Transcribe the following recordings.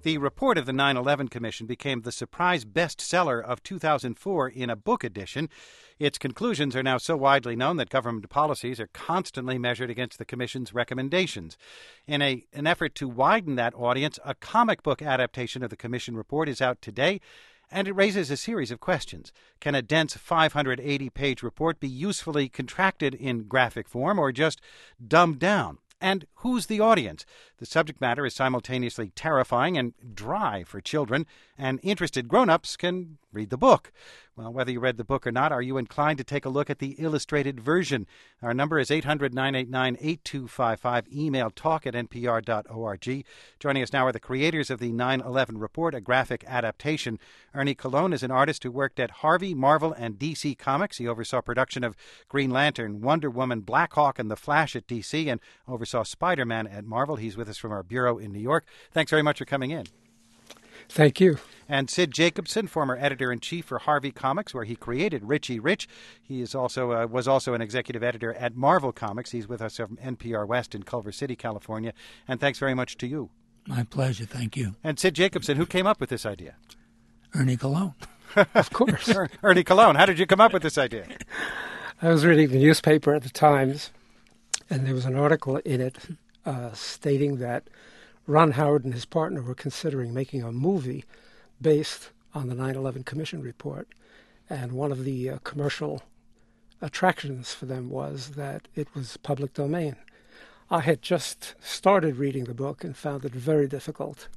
The report of the 9/11 Commission became the surprise bestseller of 2004 in a book edition. Its conclusions are now so widely known that government policies are constantly measured against the Commission's recommendations. In an effort to widen that audience, a comic book adaptation of the Commission report is out today, and it raises a series of questions. Can a dense 580-page report be usefully contracted in graphic form or just dumbed down? And who's the audience? The subject matter is simultaneously terrifying and dry for children, and interested grown-ups can read the book. Well, whether you read the book or not, are you inclined to take a look at the illustrated version? Our number is 800-989-8255. Email talk@npr.org. Joining us now are the creators of the 9/11 Report, a graphic adaptation. Ernie Colón is an artist who worked at Harvey, Marvel, and DC Comics. He oversaw production of Green Lantern, Wonder Woman, Black Hawk, and The Flash at DC, and oversaw Spider-Man at Marvel. He's with us from our bureau in New York. Thanks very much for coming in. Thank you. And Sid Jacobson, former editor-in-chief for Harvey Comics, where he created Richie Rich. He is also was also an executive editor at Marvel Comics. He's with us from NPR West in Culver City, California. And thanks very much to you. My pleasure. Thank you. And Sid Jacobson, who came up with this idea? Ernie Colón. Of course. Ernie Colón. How did you come up with this idea? I was reading the newspaper at the Times, and there was an article in it stating that Ron Howard and his partner were considering making a movie based on the 9/11 Commission report. And one of the commercial attractions for them was that it was public domain. I had just started reading the book and found it very difficult.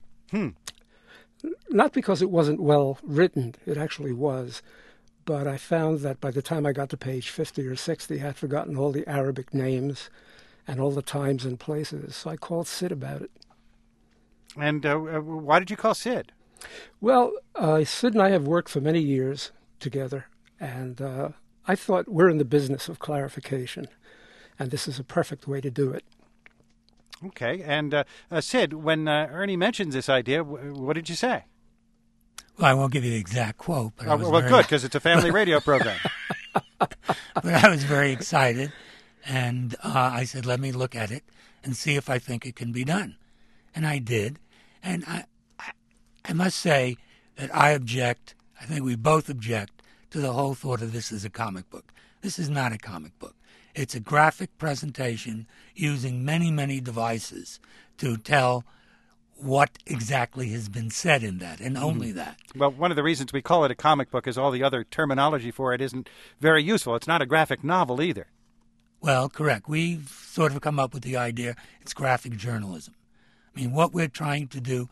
Not because it wasn't well written, it actually was, but I found that by the time I got to page 50 or 60, I had forgotten all the Arabic names and all the times and places. So I called Sid about it. And why did you call Sid? Well, Sid and I have worked for many years together, and I thought we're in the business of clarification, and this is a perfect way to do it. Okay. And Sid, when Ernie mentions this idea, what did you say? Well, I won't give you the exact quote. But good, because it's a family radio program. But I was very excited, and I said, let me look at it and see if I think it can be done. And I did. And I must say that I object, I think we both object, to the whole thought of this as a comic book. This is not a comic book. It's a graphic presentation using many, many devices to tell what exactly has been said in that, and only that. Well, one of the reasons we call it a comic book is all the other terminology for it isn't very useful. It's not a graphic novel either. Well, correct. We've sort of come up with the idea it's graphic journalism. I mean, what we're trying to do,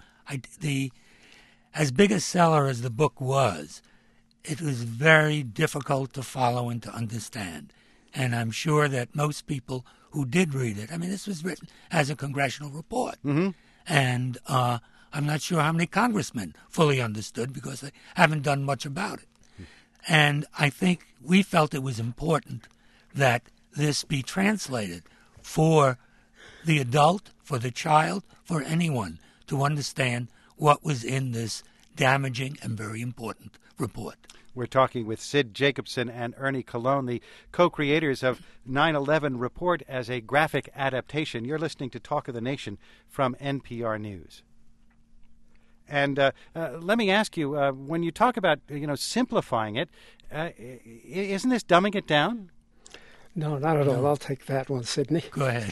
as big a seller as the book was, it was very difficult to follow and to understand. And I'm sure that most people who did read it, I mean, this was written as a congressional report. Mm-hmm. And I'm not sure how many congressmen fully understood because they haven't done much about it. And I think we felt it was important that this be translated for the adult, for the child, for anyone to understand what was in this damaging and very important report. We're talking with Sid Jacobson and Ernie Colón, the co-creators of 9/11 Report as a graphic adaptation. You're listening to Talk of the Nation from NPR News. And let me ask you, when you talk about simplifying it, isn't this dumbing it down? No, not at all. I'll take that one, Sidney. Go ahead.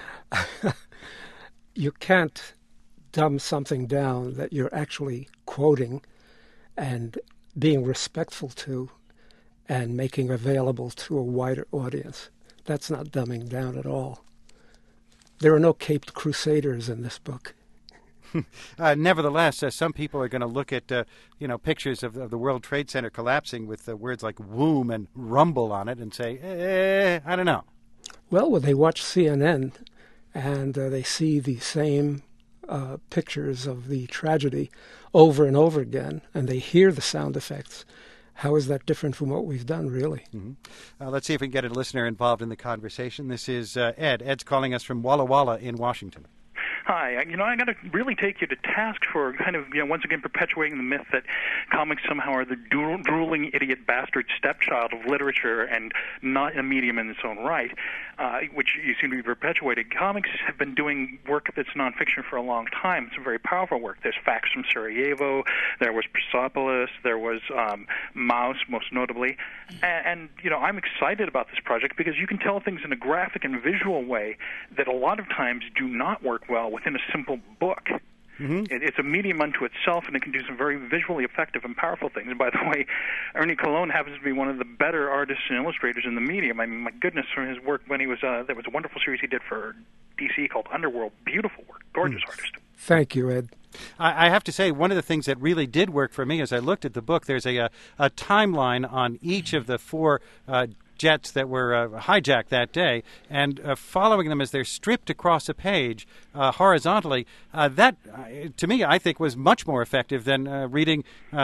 You can't dumb something down that you're actually quoting and being respectful to and making available to a wider audience. That's not dumbing down at all. There are no caped crusaders in this book. Nevertheless, some people are going to look at pictures of the World Trade Center collapsing with words like "womb" and "rumble" on it and say, I don't know. Well, when they watch CNN and they see the same pictures of the tragedy over and over again, and they hear the sound effects, how is that different from what we've done, really? Mm-hmm. Let's see if we can get a listener involved in the conversation. This is Ed. Ed's calling us from Walla Walla in Washington. Hi. I got to really take you to task for kind of, once again perpetuating the myth that comics somehow are the drooling, idiot, bastard stepchild of literature and not a medium in its own right, which you seem to be perpetuating. Comics have been doing work that's nonfiction for a long time. It's a very powerful work. There's Facts from Sarajevo, there was Persepolis, there was Maus, most notably. And I'm excited about this project because you can tell things in a graphic and visual way that a lot of times do not work well within a simple book. Mm-hmm. It's a medium unto itself, and it can do some very visually effective and powerful things. And by the way, Ernie Colon happens to be one of the better artists and illustrators in the medium. I mean, my goodness, from his work when he was there was a wonderful series he did for DC called Underworld. Beautiful work, gorgeous artist. Thank you, Ed. I have to say, one of the things that really did work for me as I looked at the book, there's a timeline on each of the four jets that were hijacked that day, and following them as they're stripped across a page horizontally, that, to me, I think was much more effective than reading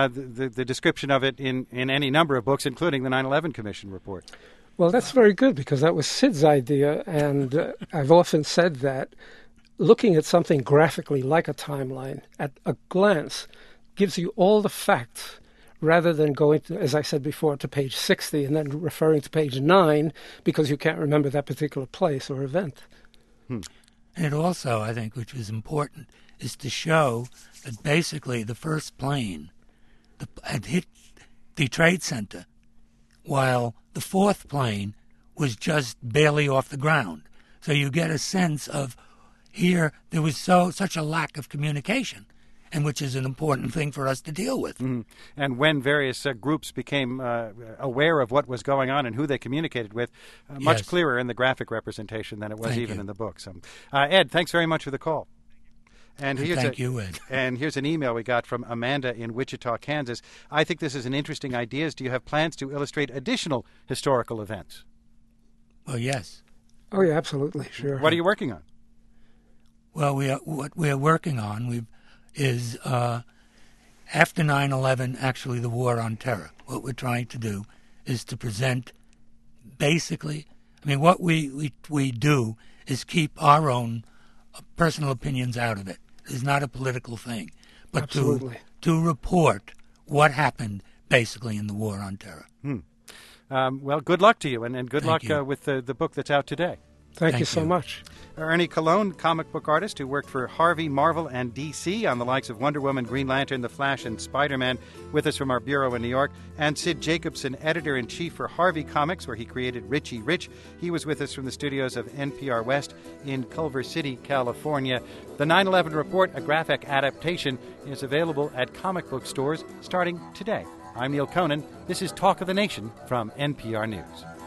the description of it in any number of books, including the 9/11 Commission report. Well, that's very good, because that was Sid's idea, and I've often said that looking at something graphically like a timeline at a glance gives you all the facts, rather than going, to, as I said before, to page 60 and then referring to page 9 because you can't remember that particular place or event. And it also, I think, which was important, is to show that basically the first plane had hit the Trade Center while the fourth plane was just barely off the ground. So you get a sense of here there was such a lack of communication, and which is an important thing for us to deal with. Mm-hmm. And when various groups became aware of what was going on and who they communicated with, much clearer in the graphic representation than it was in the book. So, Ed, thanks very much for the call. And Thank you, Ed. And here's an email we got from Amanda in Wichita, Kansas. I think this is an interesting idea. Do you have plans to illustrate additional historical events? Well, yes. Oh, yeah, absolutely, sure. What are you working on? Well, what we are working on is after 9/11, actually the War on Terror. What we're trying to do is to present basically, what we do is keep our own personal opinions out of it. It's not a political thing, but to report what happened basically in the War on Terror. Well, good luck to you, and good luck with the book that's out today. Thank you so much. Ernie Colon, comic book artist who worked for Harvey, Marvel, and DC on the likes of Wonder Woman, Green Lantern, The Flash, and Spider-Man, with us from our bureau in New York. And Sid Jacobson, editor-in-chief for Harvey Comics, where he created Richie Rich. He was with us from the studios of NPR West in Culver City, California. The 9/11 Report, a graphic adaptation, is available at comic book stores starting today. I'm Neil Conan. This is Talk of the Nation from NPR News.